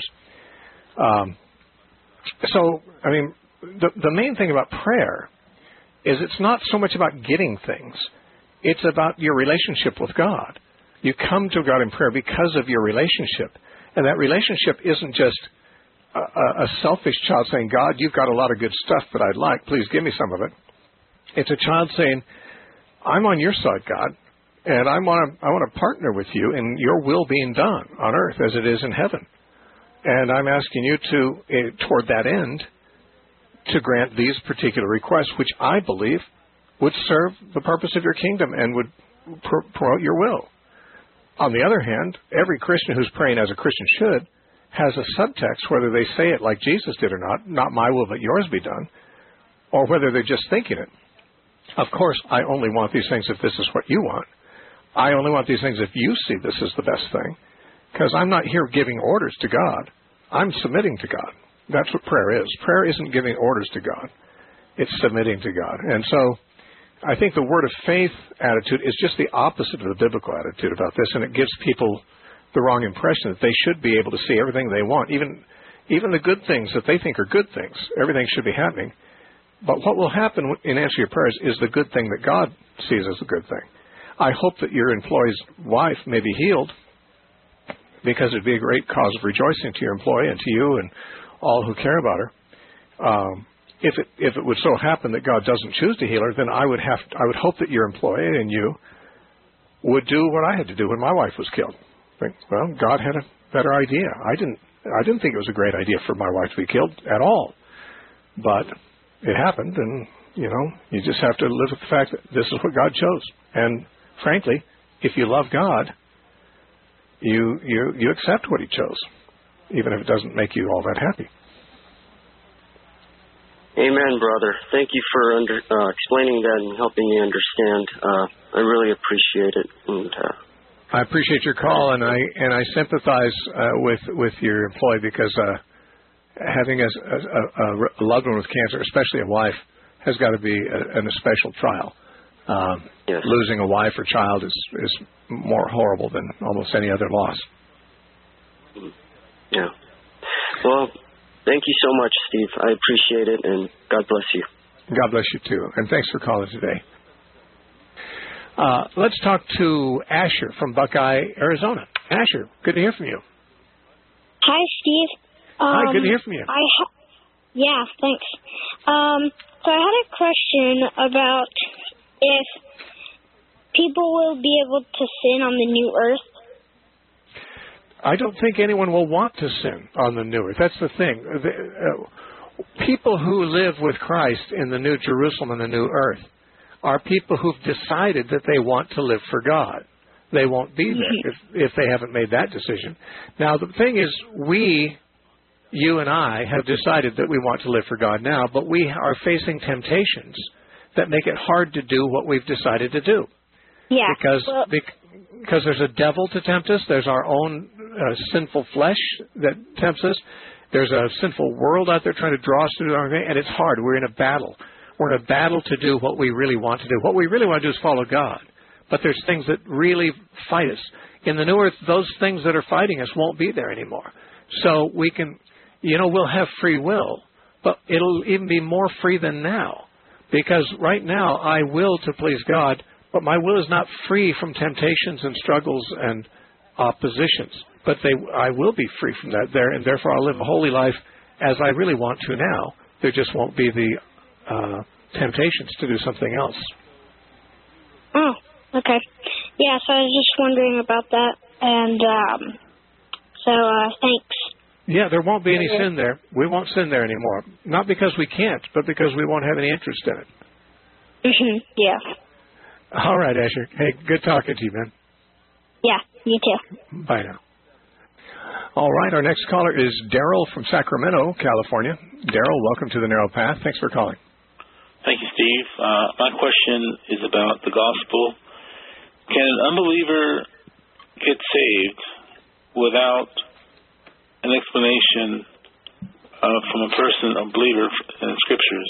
The main thing about prayer is it's not so much about getting things. It's about your relationship with God. You come to God in prayer because of your relationship. And that relationship isn't just a selfish child saying, God, you've got a lot of good stuff that I'd like. Please give me some of it. It's a child saying, I'm on your side, God, and I want to partner with you in your will being done on earth as it is in heaven. And I'm asking you to, toward that end, to grant these particular requests, which I believe would serve the purpose of your kingdom and would promote your will. On the other hand, every Christian who's praying as a Christian should has a subtext, whether they say it like Jesus did or not my will but yours be done, or whether they're just thinking it. Of course, I only want these things if this is what you want. I only want these things if you see this is the best thing, because I'm not here giving orders to God. I'm submitting to God. That's what prayer is. Prayer isn't giving orders to God. It's submitting to God. And so I think the word of faith attitude is just the opposite of the biblical attitude about this, and it gives people the wrong impression that they should be able to see everything they want, even the good things that they think are good things. Everything should be happening. But what will happen in answer to your prayers is the good thing that God sees as a good thing. I hope that your employee's wife may be healed, because it would be a great cause of rejoicing to your employee and to you and all who care about her. If it would so happen that God doesn't choose to heal her, then I would hope that your employee and you would do what I had to do when my wife was killed. Think, well, God had a better idea. I didn't think it was a great idea for my wife to be killed at all, but it happened, and you just have to live with the fact that this is what God chose. And frankly, if you love God, you accept what he chose, even if it doesn't make you all that happy. Amen, brother. Thank you for explaining that and helping me understand. I really appreciate it. And I appreciate your call, and I sympathize with your employee, because having a loved one with cancer, especially a wife, has got to be a special trial. Yes. Losing a wife or child is more horrible than almost any other loss. Yeah. Well, thank you so much, Steve. I appreciate it, and God bless you. God bless you, too. And thanks for calling today. Let's talk to Asher from Buckeye, Arizona. Asher, good to hear from you. Hi, Steve. Hi, good to hear from you. Yeah, thanks. So I had a question about if people will be able to sin on the new earth. I don't think anyone will want to sin on the new earth. That's the thing. People who live with Christ in the New Jerusalem and the new earth are people who've decided that they want to live for God. They won't be there if they haven't made that decision. Now, the thing is, you and I have decided that we want to live for God now, but we are facing temptations that make it hard to do what we've decided to do. Yeah. Because there's a devil to tempt us. There's our own sinful flesh that tempts us. There's a sinful world out there trying to draw us to do our thing, and it's hard. We're in a battle. We're in a battle to do what we really want to do. What we really want to do is follow God. But there's things that really fight us. In the new earth, those things that are fighting us won't be there anymore. So we can, we'll have free will, But it'll even be more free than now. Because right now I will to please God, but my will is not free from temptations and struggles and oppositions. But I will be free from that there, and therefore I'll live a holy life as I really want to now. There just won't be the temptations to do something else. Oh, okay. Yeah, so I was just wondering about that, and thanks. Yeah, there won't be any sin there. We won't sin there anymore. Not because we can't, but because we won't have any interest in it. Yeah. All right, Asher. Hey, good talking to you, man. Yeah, you too. Bye now. All right, our next caller is Daryl from Sacramento, California. Daryl, welcome to the Narrow Path. Thanks for calling. Thank you, Steve. My question is about the gospel. Can an unbeliever get saved without an explanation from a person, a believer in the Scriptures?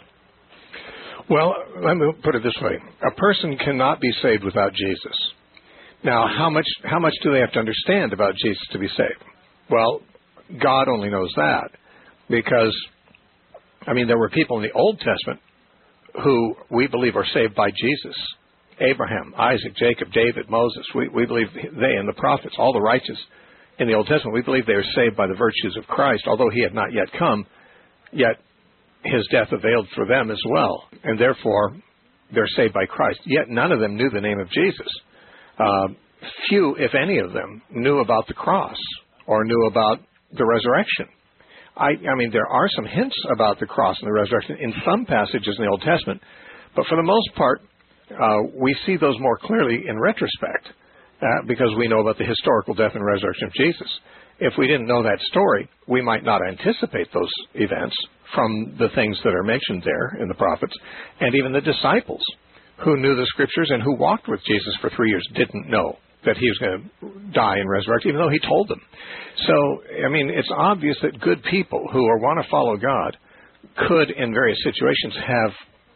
Well, let me put it this way. A person cannot be saved without Jesus. Now, how much do they have to understand about Jesus to be saved? Well, God only knows that. Because, there were people in the Old Testament who we believe are saved by Jesus. Abraham, Isaac, Jacob, David, Moses. We believe they and the prophets, all the righteous in the Old Testament, we believe they are saved by the virtues of Christ, although he had not yet come, yet his death availed for them as well, and therefore they're saved by Christ. Yet none of them knew the name of Jesus. Few, if any of them, knew about the cross or knew about the resurrection. There are some hints about the cross and the resurrection in some passages in the Old Testament, but for the most part, we see those more clearly in retrospect because we know about the historical death and resurrection of Jesus. If we didn't know that story, we might not anticipate those events from the things that are mentioned there in the prophets. And even the disciples who knew the Scriptures and who walked with Jesus for 3 years didn't know that he was going to die and resurrect, even though he told them. So, it's obvious that good people who want to follow God could, in various situations, have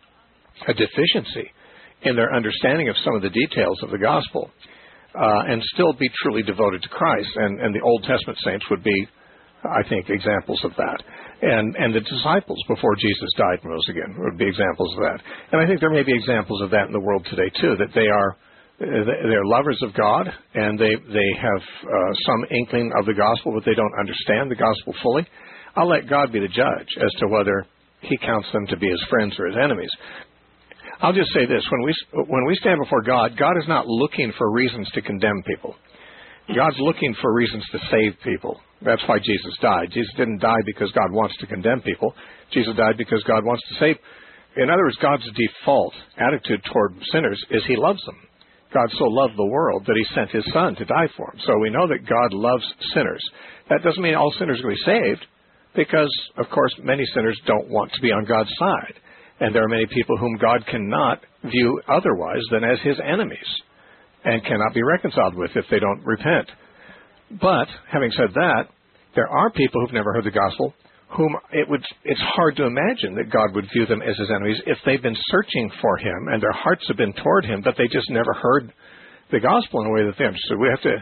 a deficiency in their understanding of some of the details of the gospel and still be truly devoted to Christ. And the Old Testament saints would be, I think, examples of that. And the disciples before Jesus died and rose again would be examples of that. And I think there may be examples of that in the world today, too, that they're lovers of God, and they have some inkling of the gospel, but they don't understand the gospel fully. I'll let God be the judge as to whether he counts them to be his friends or his enemies. I'll just say this. When we stand before God, God is not looking for reasons to condemn people. God's looking for reasons to save people. That's why Jesus died. Jesus didn't die because God wants to condemn people. Jesus died because God wants to save. In other words, God's default attitude toward sinners is he loves them. God so loved the world that he sent his Son to die for them. So we know that God loves sinners. That doesn't mean all sinners are going to be saved because, of course, many sinners don't want to be on God's side. And there are many people whom God cannot view otherwise than as his enemies and cannot be reconciled with if they don't repent. But, having said that, there are people who've never heard the gospel whom it's hard to imagine that God would view them as his enemies if they've been searching for him and their hearts have been toward him, but they just never heard the gospel in a way that they understood. We have to,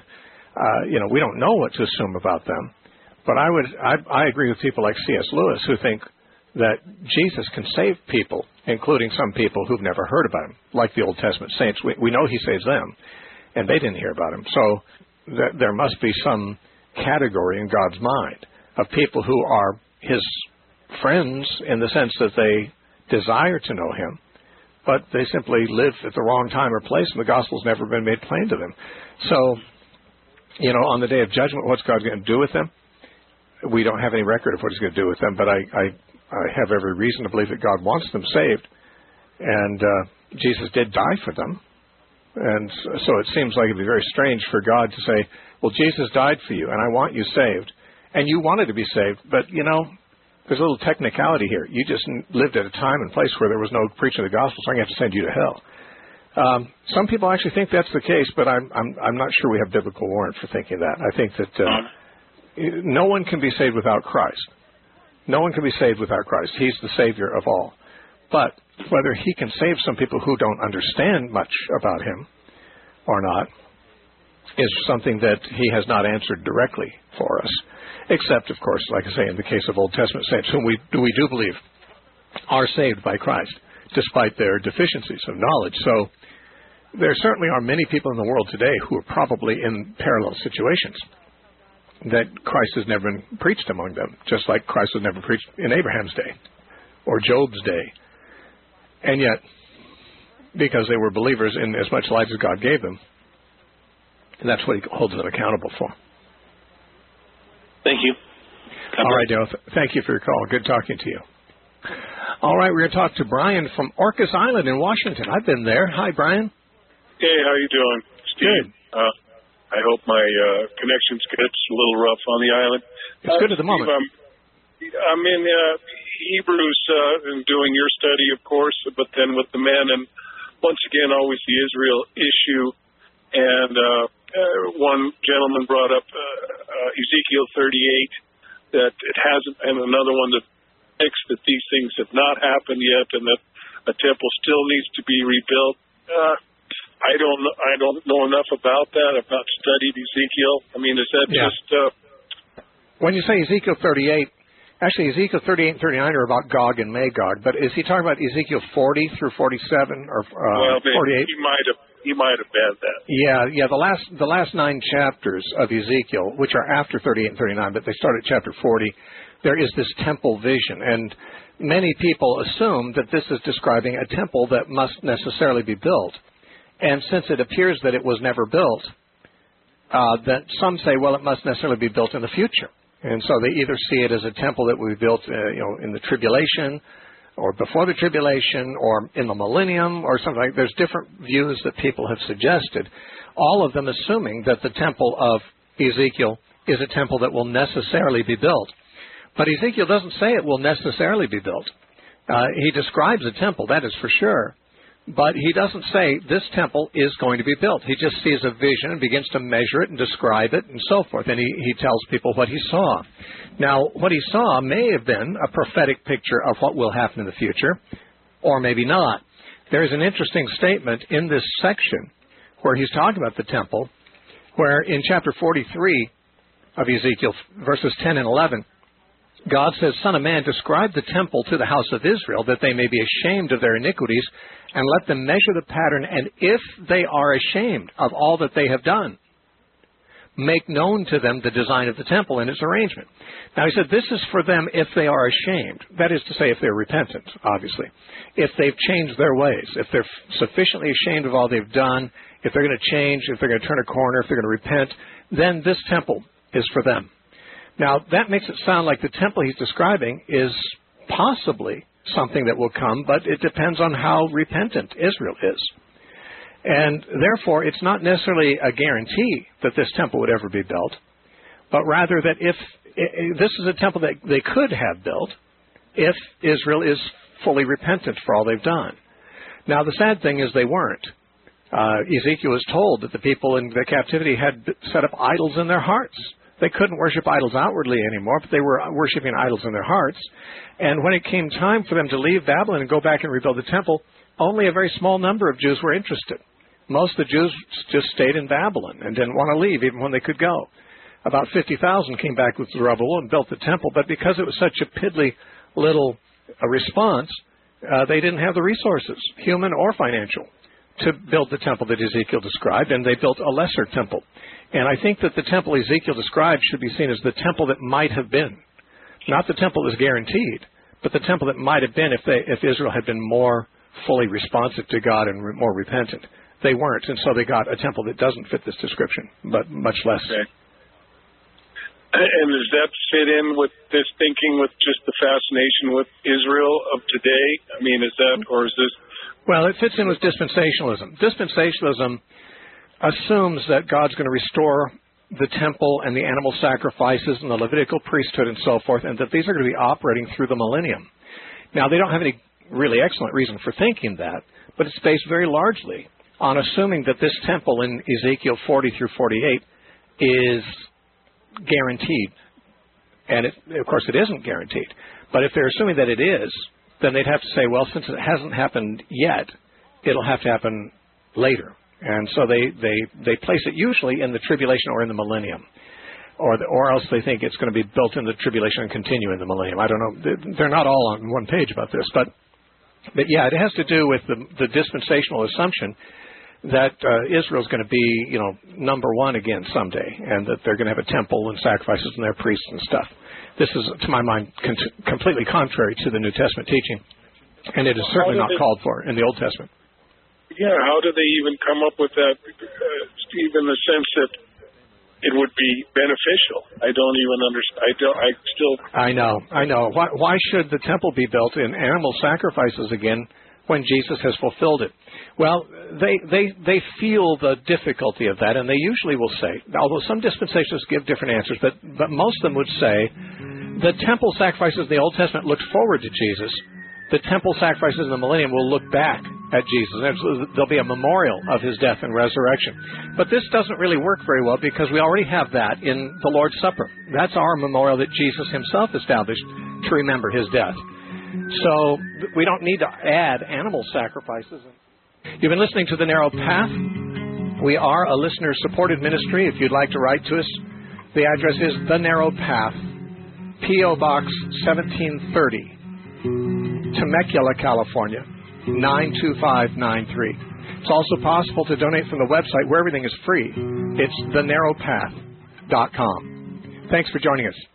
we don't know what to assume about them. But I agree with people like C.S. Lewis who think that Jesus can save people, including some people who've never heard about him, like the Old Testament saints. We know he saves them, and they didn't hear about him. So there must be some category in God's mind of people who are his friends in the sense that they desire to know him, but they simply live at the wrong time or place, and the gospel's never been made plain to them. So, on the day of judgment, what's God going to do with them? We don't have any record of what he's going to do with them, but I have every reason to believe that God wants them saved, and Jesus did die for them. And so it seems like it'd be very strange for God to say, well, Jesus died for you, and I want you saved. And you wanted to be saved, but, there's a little technicality here. You just lived at a time and place where there was no preaching of the gospel, so I'm going to have to send you to hell. Some people actually think that's the case, but I'm not sure we have biblical warrant for thinking that. I think that no one can be saved without Christ. No one can be saved without Christ. He's the Savior of all. But whether he can save some people who don't understand much about him or not, is something that he has not answered directly for us, except, of course, like I say, in the case of Old Testament saints, whom we do believe are saved by Christ, despite their deficiencies of knowledge. So there certainly are many people in the world today who are probably in parallel situations that Christ has never been preached among them, just like Christ was never preached in Abraham's day or Job's day. And yet, because they were believers in as much life as God gave them, that's what he holds them accountable for. Thank you. All right, Dale. Thank you for your call. Good talking to you. All right, we're going to talk to Brian from Orcas Island in Washington. I've been there. Hi, Brian. Hey, how you doing, Steve? Good. I hope my connection's good. It's a little rough on the island. It's good at the moment. Steve, I'm in Hebrews and doing your study, of course, but then with the men, and once again, always the Israel issue. And one gentleman brought up Ezekiel 38, that it hasn't, and another one that thinks that these things have not happened yet, and that a temple still needs to be rebuilt. I don't know enough about that. I've not studied Ezekiel. I mean, is that just... When you say Ezekiel 38, actually Ezekiel 38 and 39 are about Gog and Magog, but is he talking about Ezekiel 40 through 47 or 48? He might have been that. Yeah. The last 9 chapters of Ezekiel, which are after 38 and 39, but they start at chapter 40, there is this temple vision, and many people assume that this is describing a temple that must necessarily be built. And since it appears that it was never built, that some say, well, it must necessarily be built in the future. And so they either see it as a temple that will be built, in the tribulation, or before the tribulation, or in the millennium, or something like that. There's different views that people have suggested, all of them assuming that the temple of Ezekiel is a temple that will necessarily be built. But Ezekiel doesn't say it will necessarily be built. He describes a temple, that is for sure. But he doesn't say this temple is going to be built. He just sees a vision and begins to measure it and describe it and so forth. And he tells people what he saw. Now, what he saw may have been a prophetic picture of what will happen in the future, or maybe not. There is an interesting statement in this section where he's talking about the temple, where in chapter 43 of Ezekiel, verses 10 and 11, God says, Son of man, describe the temple to the house of Israel, that they may be ashamed of their iniquities, and let them measure the pattern, and if they are ashamed of all that they have done, make known to them the design of the temple and its arrangement. Now, he said, this is for them if they are ashamed. That is to say, if they're repentant, obviously. If they've changed their ways, if they're sufficiently ashamed of all they've done, if they're going to change, if they're going to turn a corner, if they're going to repent, then this temple is for them. Now, that makes it sound like the temple he's describing is possibly something that will come, but it depends on how repentant Israel is. And therefore, it's not necessarily a guarantee that this temple would ever be built, but rather that if this is a temple that they could have built if Israel is fully repentant for all they've done. Now, the sad thing is they weren't. Ezekiel was told that the people in the captivity had set up idols in their hearts. They couldn't worship idols outwardly anymore, but they were worshiping idols in their hearts. And when it came time for them to leave Babylon and go back and rebuild the temple, only a very small number of Jews were interested. Most of the Jews just stayed in Babylon and didn't want to leave even when they could go. About 50,000 came back with Zerubbabel and built the temple, but because it was such a piddly little response, they didn't have the resources, human or financial, to build the temple that Ezekiel described, and they built a lesser temple. And I think that the temple Ezekiel described should be seen as the temple that might have been. Not the temple that was guaranteed, but the temple that might have been if Israel had been more fully responsive to God and more repentant. They weren't, and so they got a temple that doesn't fit this description, but much less. Okay. And does that fit in with this thinking, with just the fascination with Israel of today? I mean, is that, or is this... Well, it fits in with dispensationalism. Dispensationalism assumes that God's going to restore the temple and the animal sacrifices and the Levitical priesthood and so forth, and that these are going to be operating through the millennium. Now, they don't have any really excellent reason for thinking that, but it's based very largely on assuming that this temple in Ezekiel 40 through 48 is guaranteed. And, of course, it isn't guaranteed. But if they're assuming that it is, then they'd have to say, well, since it hasn't happened yet, it'll have to happen later. And so they place it usually in the tribulation or in the millennium. Or else they think it's going to be built in the tribulation and continue in the millennium. I don't know. They're not all on one page about this. But yeah, it has to do with the dispensational assumption that Israel's going to be, number one again someday, and that they're going to have a temple and sacrifices and their priests and stuff. This is, to my mind, completely contrary to the New Testament teaching, and it is certainly not called for in the Old Testament. Yeah, how do they even come up with that, Steve, in the sense that it would be beneficial? I don't even understand. I know. Why should the temple be built in animal sacrifices again when Jesus has fulfilled it? Well, they feel the difficulty of that, and they usually will say, although some dispensationalists give different answers, but most of them would say the temple sacrifices in the Old Testament looked forward to Jesus. The temple sacrifices in the millennium will look back at Jesus. There'll be a memorial of his death and resurrection. But this doesn't really work very well because we already have that in the Lord's Supper. That's our memorial that Jesus himself established to remember his death. So we don't need to add animal sacrifices. You've been listening to The Narrow Path. We are a listener-supported ministry. If you'd like to write to us, the address is The Narrow Path, P.O. Box 1730. Temecula, California, 92593. It's also possible to donate from the website where everything is free. It's thenarrowpath.com. Thanks for joining us.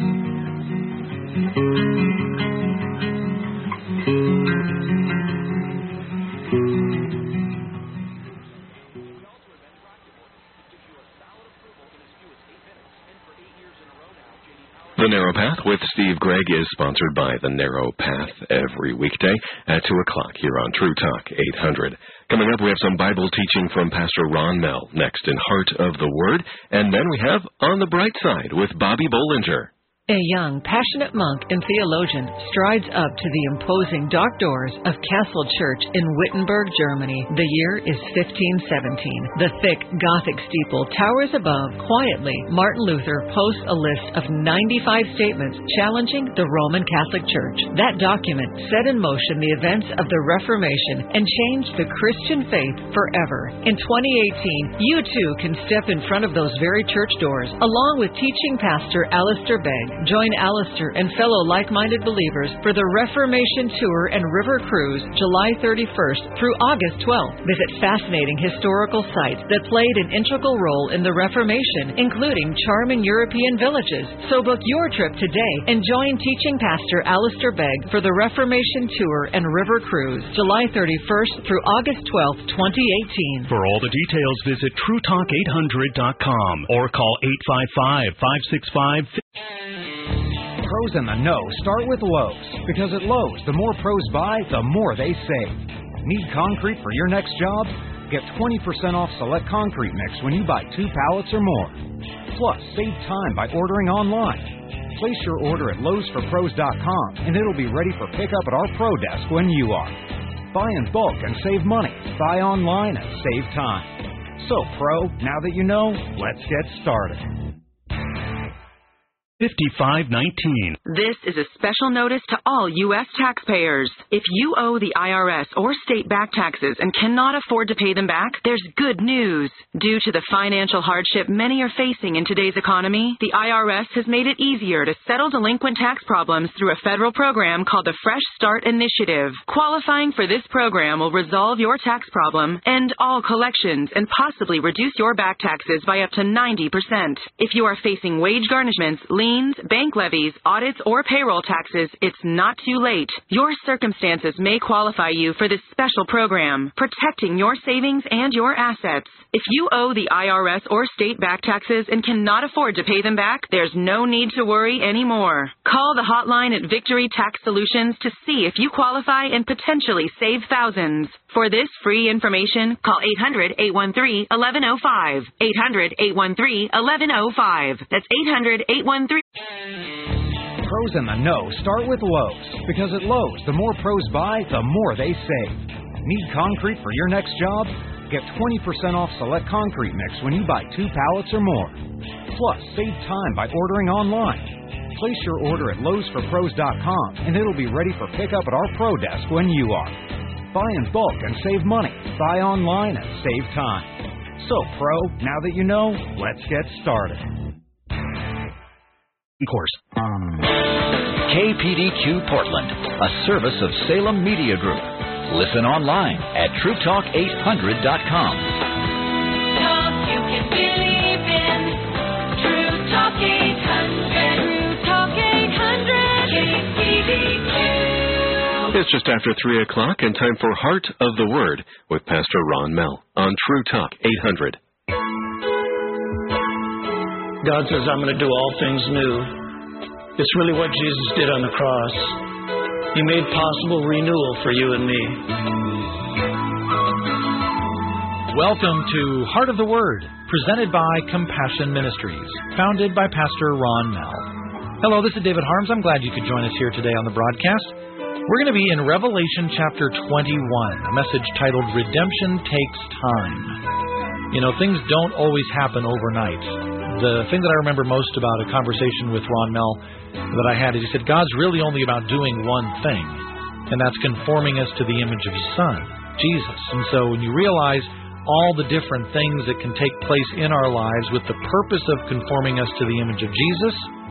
The Narrow Path with Steve Gregg is sponsored by The Narrow Path every weekday at 2 o'clock here on True Talk 800. Coming up, we have some Bible teaching from Pastor Ron Mell, next in Heart of the Word, and then we have On the Bright Side with Bobby Bollinger. A young, passionate monk and theologian strides up to the imposing dark doors of Castle Church in Wittenberg, Germany. The year is 1517. The thick Gothic steeple towers above. Quietly, Martin Luther posts a list of 95 statements challenging the Roman Catholic Church. That document set in motion the events of the Reformation and changed the Christian faith forever. In 2018, you too can step in front of those very church doors, along with teaching pastor Alistair Begg. Join Alistair and fellow like-minded believers for the Reformation Tour and River Cruise July 31st through August 12th. Visit fascinating historical sites that played an integral role in the Reformation, including charming European villages. So book your trip today and join teaching pastor Alistair Begg for the Reformation Tour and River Cruise July 31st through August 12th, 2018. For all the details, visit TrueTalk800.com or call 855-565... Pros in the know start with Lowe's, because at Lowe's, the more pros buy, the more they save. Need concrete for your next job? Get 20% off select concrete mix when you buy 2 pallets or more. Plus, save time by ordering online. Place your order at Lowe'sForPros.com and it'll be ready for pickup at our Pro Desk when you are. Buy in bulk and save money. Buy online and save time. So, Pro, now that you know, let's get started. 5519. This is a special notice to all U.S. taxpayers. If you owe the IRS or state back taxes and cannot afford to pay them back, there's good news. Due to the financial hardship many are facing in today's economy, the IRS has made it easier to settle delinquent tax problems through a federal program called the Fresh Start Initiative. Qualifying for this program will resolve your tax problem, end all collections, and possibly reduce your back taxes by up to 90%. If you are facing wage garnishments, liens, bank levies, audits, or payroll taxes, it's not too late. Your circumstances may qualify you for this special program, protecting your savings and your assets. If you owe the IRS or state back taxes and cannot afford to pay them back, there's no need to worry anymore. Call the hotline at Victory Tax Solutions to see if you qualify and potentially save thousands. For this free information, call 800-813-1105. 800-813-1105. That's 800-813... Pros in the know start with Lowe's, because at Lowe's, the more pros buy, the more they save. Need concrete for your next job? Get 20% off select concrete mix when you buy 2 pallets or more. Plus, save time by ordering online. Place your order at Lowe'sForPros.com and it'll be ready for pickup at our Pro Desk when you are. Buy in bulk and save money. Buy online and save time. So, Pro, now that you know, let's get started. Course. KPDQ Portland, a service of Salem Media Group. Listen online at TrueTalk800.com. Talk you can believe in. True Talk 800. True Talk 800. KPDQ. It's just after 3 o'clock and time for Heart of the Word with Pastor Ron Mell on True Talk 800. God says, I'm going to do all things new. It's really what Jesus did on the cross. He made possible renewal for you and me. Welcome to Heart of the Word, presented by Compassion Ministries, founded by Pastor Ron Mell. Hello, this is David Harms. I'm glad you could join us here today on the broadcast. We're going to be in Revelation chapter 21, a message titled Redemption Takes Time. You know, things don't always happen overnight. The thing that I remember most about a conversation with Ron Mell that I had is he said, God's really only about doing one thing, and that's conforming us to the image of His Son, Jesus. And so when you realize all the different things that can take place in our lives with the purpose of conforming us to the image of Jesus,